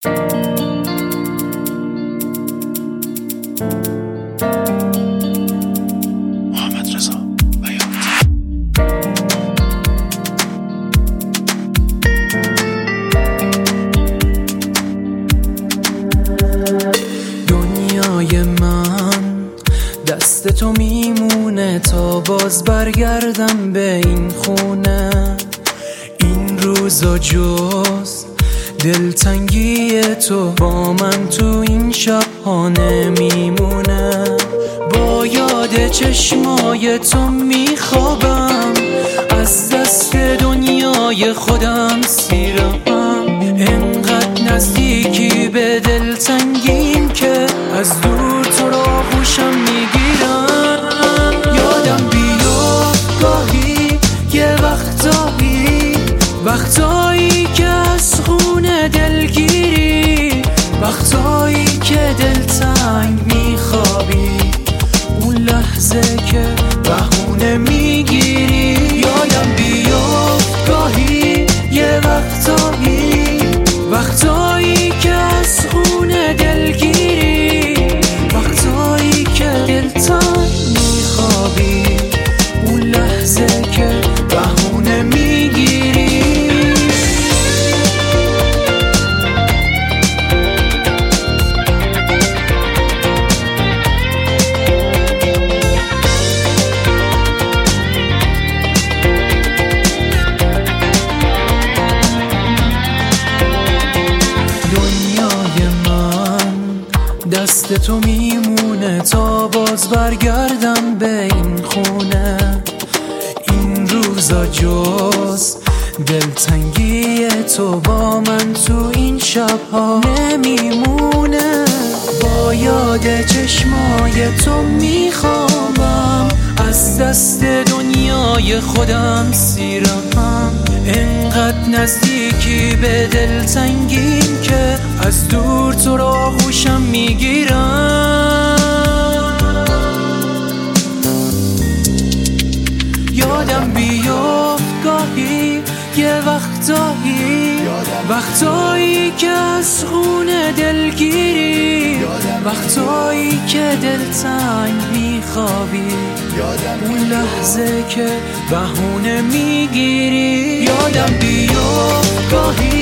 دنیای من دست تو میمونه تا باز برگردم به این خونه. این روزا جز دلتنگی تو با من تو این شب‌ها نمیمونه. با یاد چشمای تو میخوابم، از دست دنیای خودم سیرم. انقدر نزدیکی به دلتنگیم که از دور تو را خوشم میگیرم. یادم بیاد گاهی یه وقتایی که از خونه دلگیری، وقتایی که دلتنگ میخوابی، اون لحظه که بهونه میگیری. یادم بیاد گاهی یه وقتایی که از خونه دلگیری، وقتایی که دلتنگ میخوابی، اون لحظه که بهونه میگیری. دست تو میمونه تا باز برگردم به این خونه. این روزا جز دلتنگی تو با من تو این شب‌ها نمیمونه. با یاد چشمای تو میخوابم، از دست دنیای خودم سیرم. انقدر نزدیکی به دلتنگیم که از دور تو را خوشم میگیرم. یادم بیافت گاهی یه وقتایی که از خونه دلگیری، وقتایی که دلتنگ میخوابی، اون لحظه که بهونه میگیری. یادم بیافت گاهی